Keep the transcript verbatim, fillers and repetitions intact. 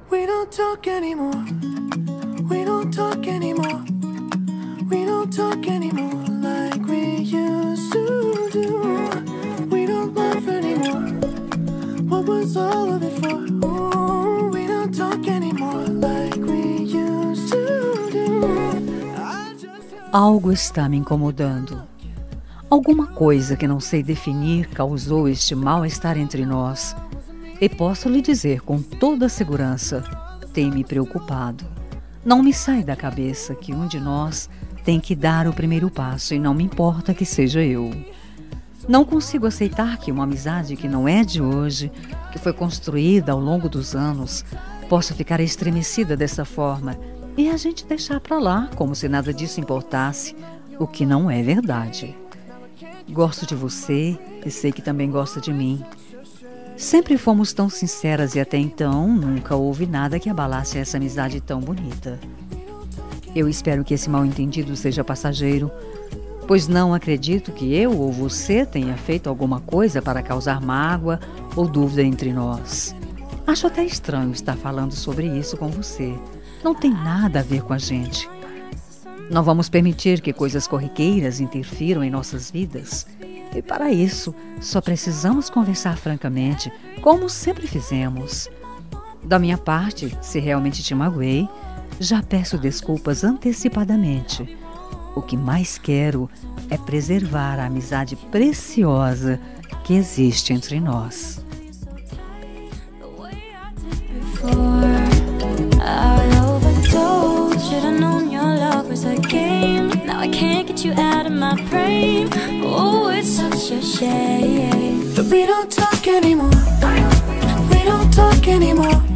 We don't talk anymore. We don't talk anymore. We don't talk anymore like we used to do. We don't laugh anymore. What was all of it for? Ooh, we don't talk anymore like we used to do. I just... Algo está me incomodando. Alguma coisa que não sei definir causou este mal-estar entre nós. E posso lhe dizer com toda segurança, tem me preocupado. Não me sai da cabeça que um de nós tem que dar o primeiro passo e não me importa que seja eu. Não consigo aceitar que uma amizade que não é de hoje, que foi construída ao longo dos anos, possa ficar estremecida dessa forma e a gente deixar pra lá como se nada disso importasse, o que não é verdade. Gosto de você e sei que também gosta de mim. Sempre fomos tão sinceras e até então nunca houve nada que abalasse essa amizade tão bonita. Eu espero que esse mal-entendido seja passageiro, pois não acredito que eu ou você tenha feito alguma coisa para causar mágoa ou dúvida entre nós. Acho até estranho estar falando sobre isso com você. Não tem nada a ver com a gente. Não vamos permitir que coisas corriqueiras interfiram em nossas vidas. E para isso, só precisamos conversar francamente, como sempre fizemos. Da minha parte, se realmente te magoei, já peço desculpas antecipadamente. O que mais quero é preservar a amizade preciosa que existe entre nós. Now I can't get you out of my brain. Oh, it's such a shame But we don't talk anymore. We don't talk anymore.